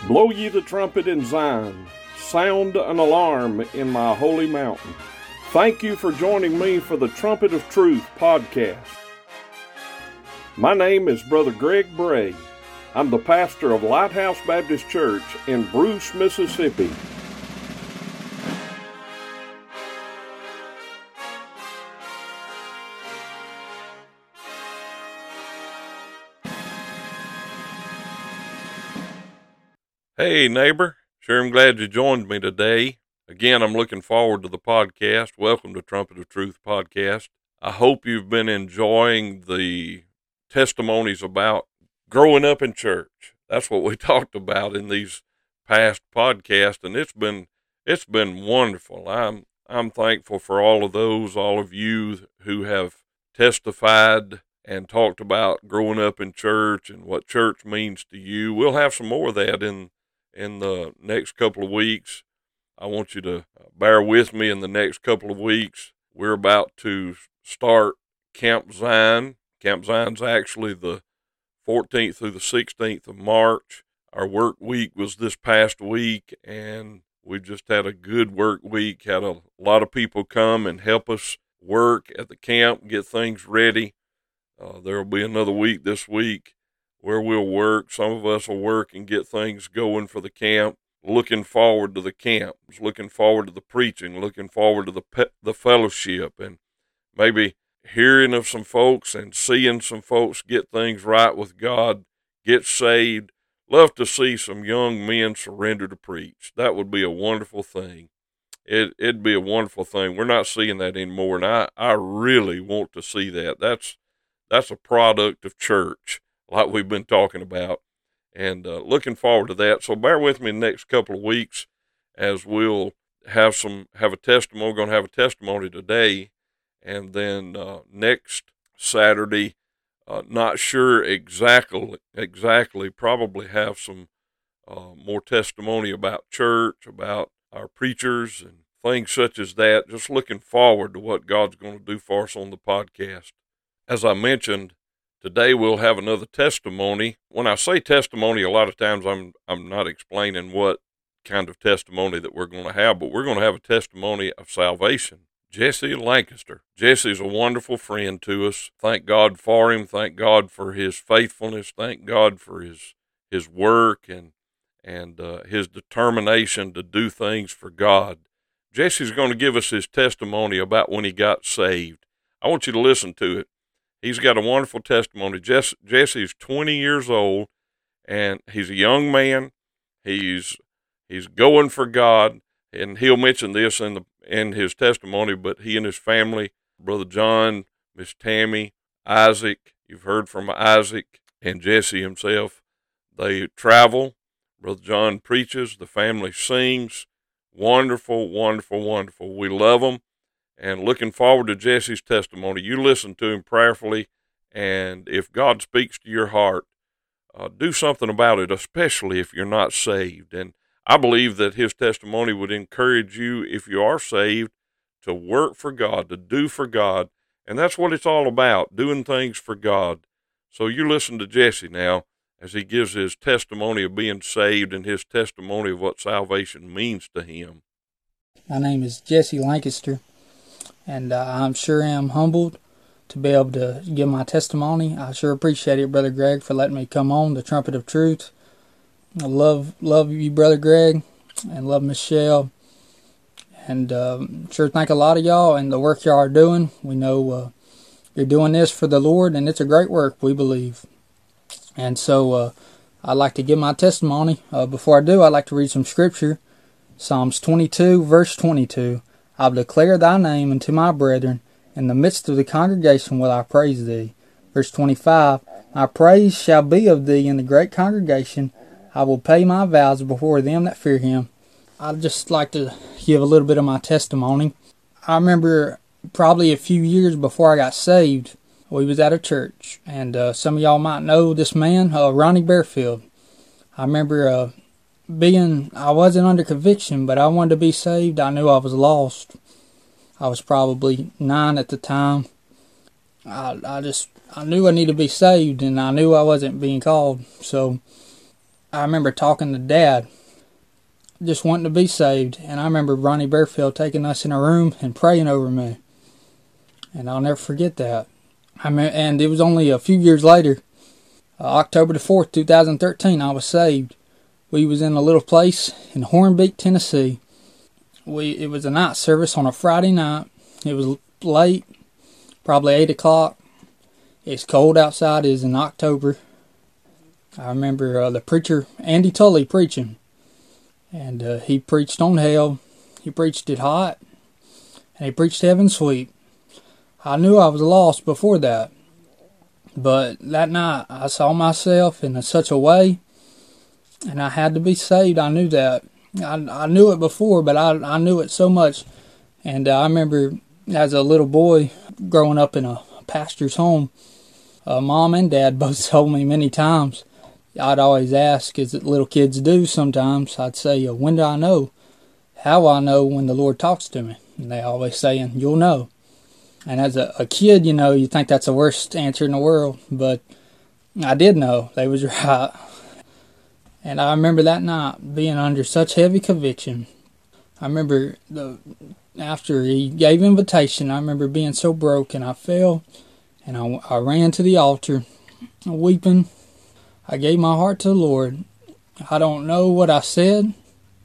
Blow ye the trumpet in Zion, sound an alarm in my holy mountain. Thank you for joining me for the Trumpet of Truth podcast. My name is Brother Greg Bray. I'm the pastor of Lighthouse Baptist Church in Bruce, Mississippi. Hey neighbor, sure am glad you joined me today. Again, I'm looking forward to the podcast. Welcome to Trumpet of Truth podcast. I hope you've been enjoying the testimonies about growing up in church. That's what we talked about in these past podcasts, and it's been wonderful. I'm thankful for all of you who have testified and talked about growing up in church and what church means to you. We'll have some more of that in the next couple of weeks. I want you to bear with me in the next couple of weeks. We're about to start Camp Zion. Camp Zion's actually the 14th through the 16th of March. Our work week was this past week, and we just had a good work week. Had a lot of people come and help us work at the camp, get things ready. There will be another week this week where we'll work. Some of us will work and get things going for the camp. Looking forward to the camp, looking forward to the preaching, looking forward to the fellowship, and maybe hearing of some folks and seeing some folks get things right with God, get saved. Love to see some young men surrender to preach. That would be a wonderful thing. It'd be a wonderful thing. We're not seeing that anymore, and I really want to see that. That's a product of church, like we've been talking about, and looking forward to that. So bear with me in the next couple of weeks as we'll have a testimony. We're going to have a testimony today, and then next Saturday, not sure exactly, probably have some more testimony about church, about our preachers and things such as that. Just looking forward to what God's going to do for us on the podcast. As I mentioned, today we'll have another testimony. When I say testimony, a lot of times I'm not explaining what kind of testimony that we're going to have, but we're going to have a testimony of salvation. Jesse Lancaster. Jesse's a wonderful friend to us. Thank God for him. Thank God for his faithfulness. Thank God for his work and his determination to do things for God. Jesse's going to give us his testimony about when he got saved. I want you to listen to it. He's got a wonderful testimony. Jesse's 20 years old, and he's a young man. He's going for God, and he'll mention this in his testimony, but he and his family, Brother John, Miss Tammy, Isaac, you've heard from Isaac, and Jesse himself, they travel. Brother John preaches, the family sings. Wonderful, wonderful, wonderful. We love them. And looking forward to Jesse's testimony. You listen to him prayerfully, and if God speaks to your heart, do something about it, especially if you're not saved. And I believe that his testimony would encourage you, if you are saved, to work for God, to do for God, and that's what it's all about, doing things for God. So you listen to Jesse now as he gives his testimony of being saved and his testimony of what salvation means to him. My name is Jesse Lancaster. And I'm sure am humbled to be able to give my testimony. I sure appreciate it, Brother Greg, for letting me come on the Trumpet of Truth. I love you, Brother Greg, and love Michelle. And sure thank a lot of y'all and the work y'all are doing. We know you're doing this for the Lord, and it's a great work, we believe. And so I'd like to give my testimony. Before I do, I'd like to read some scripture. Psalms 22, verse 22. I'll declare thy name unto my brethren. In the midst of the congregation will I praise thee. Verse 25. My praise shall be of thee in the great congregation. I will pay my vows before them that fear him. I'd just like to give a little bit of my testimony. I remember probably a few years before I got saved, we was at a church. And some of y'all might know this man, Ronnie Bearfield. I remember I wasn't under conviction, but I wanted to be saved. I knew I was lost. I was probably 9 at the time. I knew I needed to be saved, and I knew I wasn't being called. So I remember talking to Dad, just wanting to be saved. And I remember Ronnie Bearfield taking us in a room and praying over me. And I'll never forget that. And it was only a few years later, October the 4th, 2013, I was saved. We was in a little place in Hornbeak, Tennessee. It was a night service on a Friday night. It was late, probably 8 o'clock. It's cold outside. It was in October. I remember the preacher, Andy Tully, preaching. And he preached on hell. He preached it hot. And he preached heaven sweet. I knew I was lost before that. But that night, I saw myself in such a way. And I had to be saved. I knew that. I knew it before, but I knew it so much. And I remember as a little boy growing up in a pastor's home, Mom and Dad both told me many times. I'd always ask, as little kids do sometimes, I'd say, when do I know? How I know when the Lord talks to me? And they always saying, you'll know. And as a kid, you think that's the worst answer in the world. But I did know. They was right. And I remember that night being under such heavy conviction. I remember after he gave invitation, I remember being so broken. I fell and I ran to the altar weeping. I gave my heart to the Lord. I don't know what I said.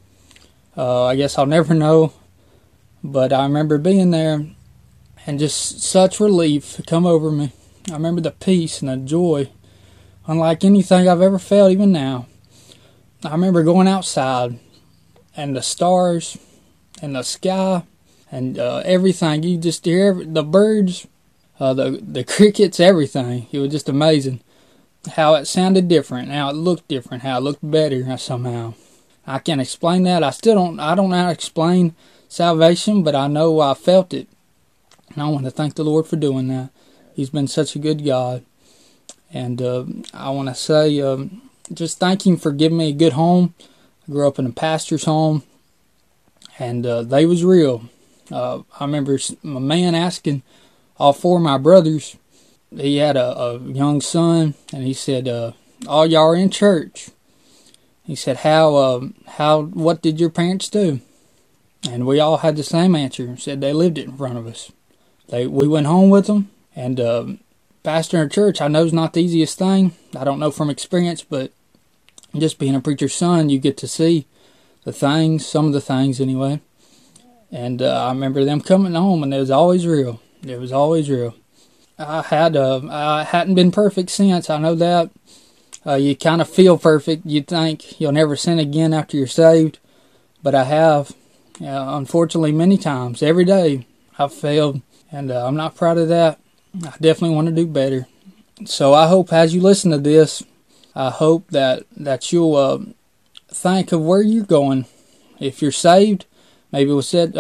I guess I'll never know. But I remember being there and just such relief come over me. I remember the peace and the joy, unlike anything I've ever felt even now. I remember going outside and the stars and the sky and everything. You just hear the birds, the crickets, everything. It was just amazing how it sounded different, how it looked different, how it looked better somehow. I can't explain that. I don't know how to explain salvation, but I know I felt it. And I want to thank the Lord for doing that. He's been such a good God. And I want to say, just thank Him for giving me a good home. I grew up in a pastor's home, and they was real. I remember my man asking all four of my brothers. He had a young son, and he said, all y'all are in church. He said, what did your parents do? And we all had the same answer. Said they lived it in front of us. We went home with them, and pastoring a church, I know is not the easiest thing. I don't know from experience, but just being a preacher's son, you get to see the things, some of the things anyway. And I remember them coming home, and it was always real. It was always real. I hadn't been perfect since, I know that. You kind of feel perfect. You think you'll never sin again after you're saved. But I have. Unfortunately, many times, every day, I've failed. And I'm not proud of that. I definitely want to do better. So I hope as you listen to this, I hope that you'll think of where you're going. If you're saved, maybe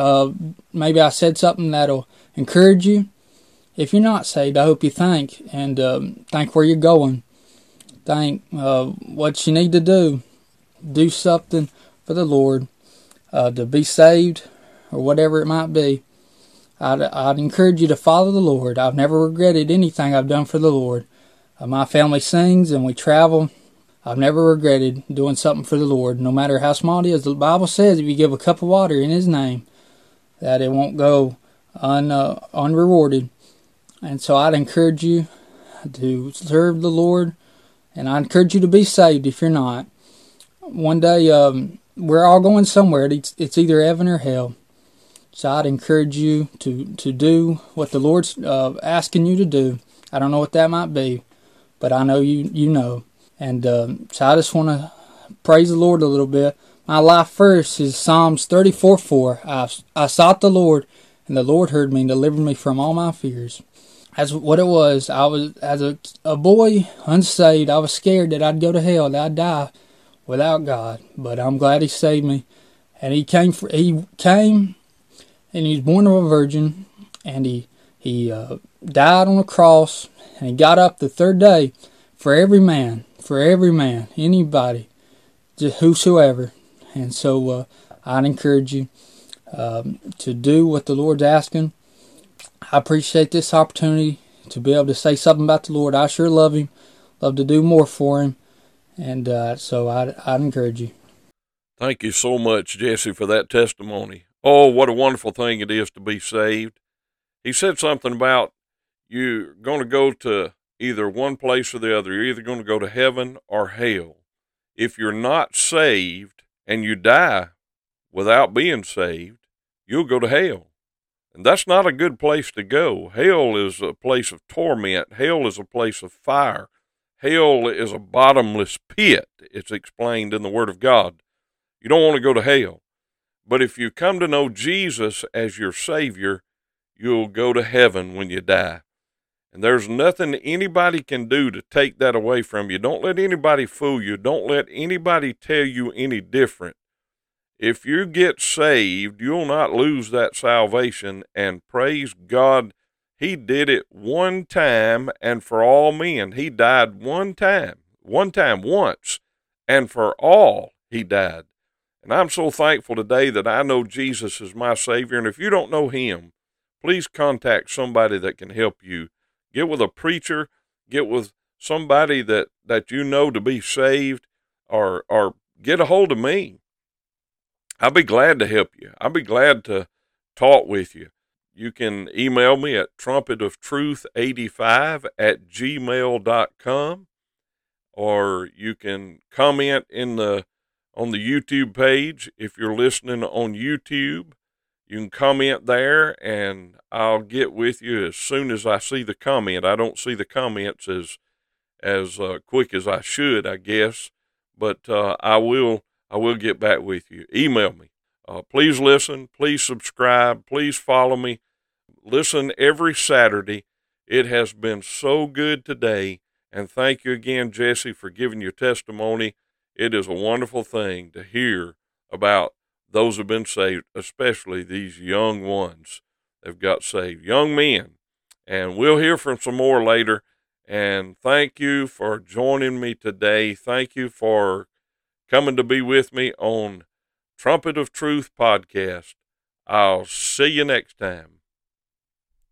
I said something that'll encourage you. If you're not saved, I hope you think and think where you're going. Think what you need to do. Do something for the Lord to be saved or whatever it might be. I'd encourage you to follow the Lord. I've never regretted anything I've done for the Lord. My family sings and we travel. I've never regretted doing something for the Lord, no matter how small it is. The Bible says if you give a cup of water in His name, that it won't go unrewarded. And so I'd encourage you to serve the Lord, and I encourage you to be saved if you're not. One day, we're all going somewhere. It's either heaven or hell. So I'd encourage you to do what the Lord's asking you to do. I don't know what that might be, but I know you know. And so I just want to praise the Lord a little bit. My life verse is Psalms 34:4. I sought the Lord, and the Lord heard me and delivered me from all my fears. That's what it was. I was, as a boy, unsaved, I was scared that I'd go to hell, that I'd die without God. But I'm glad He saved me. And He came, and He was born of a virgin, and He died on the cross, and He got up the third day for every man, anybody, just whosoever. And so I'd encourage you to do what the Lord's asking. I appreciate this opportunity to be able to say something about the Lord. I sure love Him, love to do more for Him. And so I'd encourage you. Thank you so much, Jesse, for that testimony. Oh, what a wonderful thing it is to be saved. He said something about you're going to go to either one place or the other. You're either going to go to heaven or hell. If you're not saved and you die without being saved, you'll go to hell. And that's not a good place to go. Hell is a place of torment. Hell is a place of fire. Hell is a bottomless pit. It's explained in the Word of God. You don't want to go to hell. But if you come to know Jesus as your Savior, you'll go to heaven when you die. And there's nothing anybody can do to take that away from you. Don't let anybody fool you. Don't let anybody tell you any different. If you get saved, you'll not lose that salvation. And praise God, He did it one time and for all men. He died once, and for all He died. And I'm so thankful today that I know Jesus is my Savior. And if you don't know Him, please contact somebody that can help you. Get with a preacher, get with somebody that you know to be saved, or get a hold of me. I'll be glad to help you. I'll be glad to talk with you. You can email me at trumpetoftruth85@gmail.com, or you can comment on the YouTube page. If you're listening on YouTube, you can comment there, and I'll get with you as soon as I see the comment. I don't see the comments as quick as I should, I guess, but I will get back with you. Email me. Please listen. Please subscribe. Please follow me. Listen every Saturday. It has been so good today, and thank you again, Jesse, for giving your testimony. It is a wonderful thing to hear about those who have been saved, especially these young ones that have got saved, young men. And we'll hear from some more later. And thank you for joining me today. Thank you for coming to be with me on Trumpet of Truth podcast. I'll see you next time.